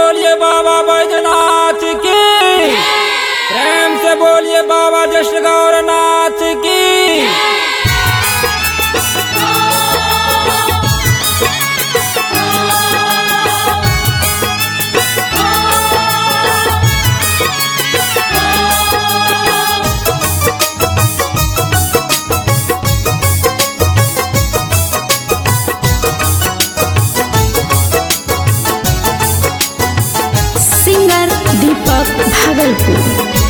बोलिए बाबा बैजनाथ की। प्रेम से बोलिए बाबा जश्न गौरनाथ की। सिंगर दीपक भागलपुर।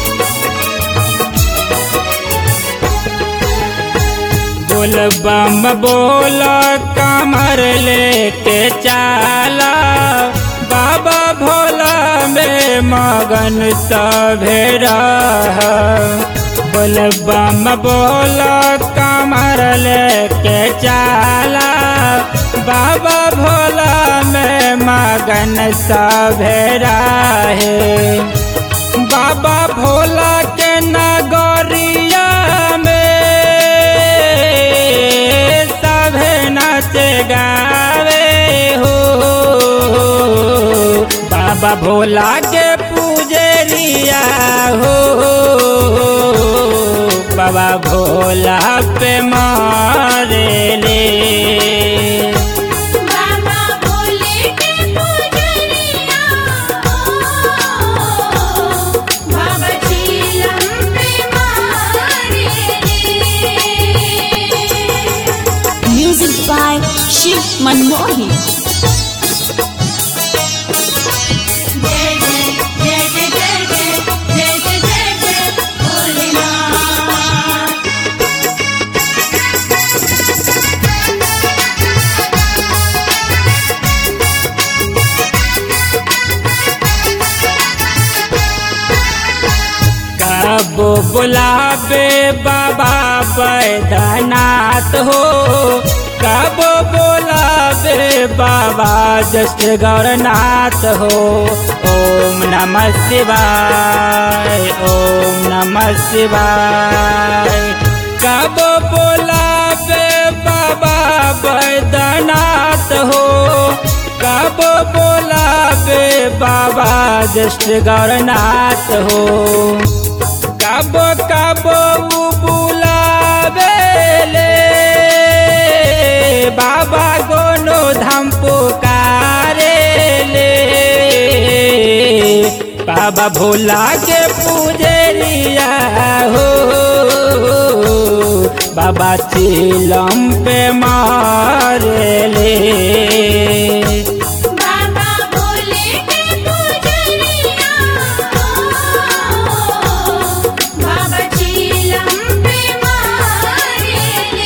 बोल बम बोल कमर लेके चाला, बाबा भोला में मगन सभे रह। बोल बम बोल कमर लेके चाला, बाबा भोला में मगन सभे रहे। बाबा भोला के नगरिया नाचे गावे हो। बाबा भोला के पूजरिया हो। बाबा भोला पे मारे ले। बाबा भोले के पूजरिया बाबा चीलम पे मारे ले। Music by Shiv Manmohi. कबो बुलावे बाबा बैद्यनाथ हो, कबो बुलावे बाबा जश्न गौरनाथ हो। ओम नमः शिवाय, ओम नमः शिवाय। कबो बुलावे बाबा बैद्यनाथ हो, कबो बुलावे बाबा जश्न गौरनाथ हो। कबो कबो बुलावे ले बाबा गोनो धाम पुकारे ले। बाबा भोला के पूजरिया हो। बाबा चीलम पे मारे ले। बाबा भोले के पूजरिया बाबा चीलम पे मारे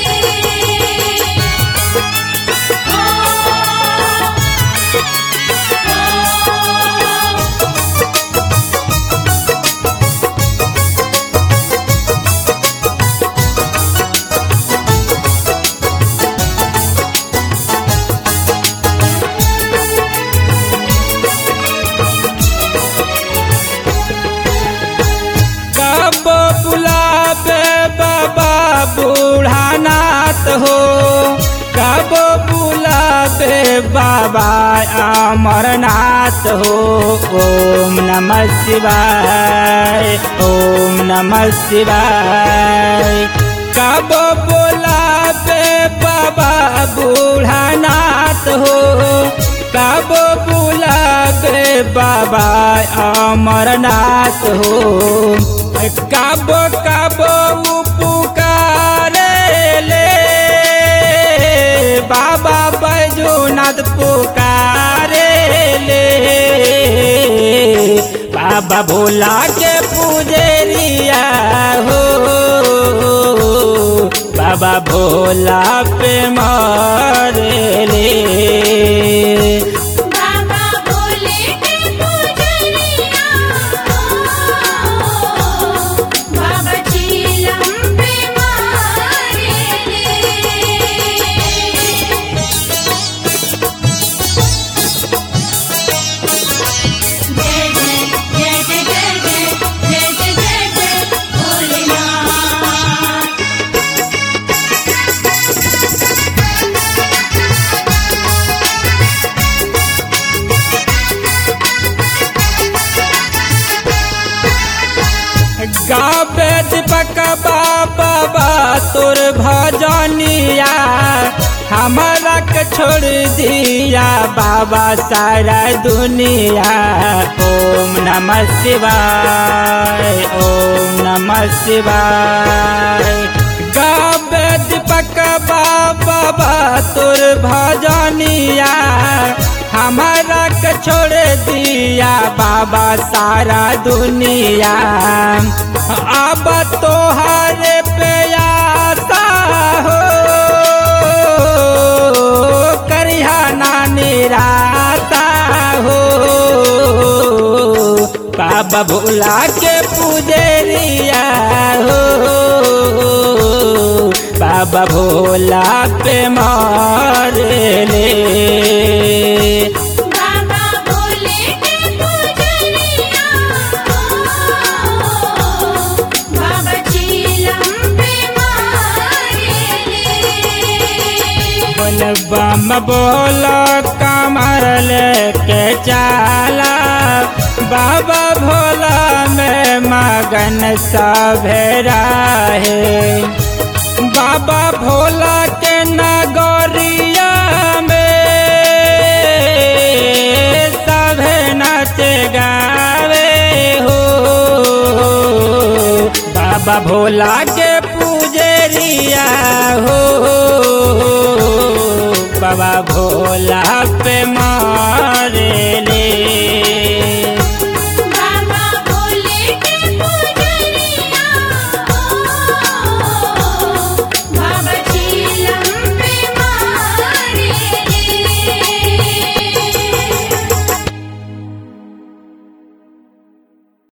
कबो बुलावे बाबा बूढ़ानाथ हो, कबो बुलावे बाबा अमरनाथ हो। ओम नमः शिवाय, ओम नमः शिवाय। कबो बुलावे बाबा बूढ़ानाथ हो, कबो बुलावे बाबा अमरनाथ हो। कबो कबो पुकारे ले बाबा बैजनाथ पुकारे ले। बाबा भोला के पूजरिया हो। बाबा भोला पे मारे ले। बाबा भोले के पूजरिया बाबा चीलम पे मारे भोलेनाथ। तोर भजनिया हमारा के छोड़ दिया बाबा सारा दुनिया। ओम नमः शिवाय, ओम नमः शिवाय। गावे दीपक बाबा तोर भजनिया हमारा के छोड़ दिया बाबा सारा दुनिया। अब तोहरे पे आशा हो करिहा ना निराशा हो। बाबा भोला के पुजरिया हो, बाबा भोला पे मारेले। बाबा भोले के पुजरिया बाबा चीलम पे मारेले। बोल बम बोल कमर लेके चाला बाबा भोला में मगन सभेरा है। बाबा भोला के नगरिया में सभे नाच गावे हो। बाबा भोला के पुजरिया हो, बाबा भोला पे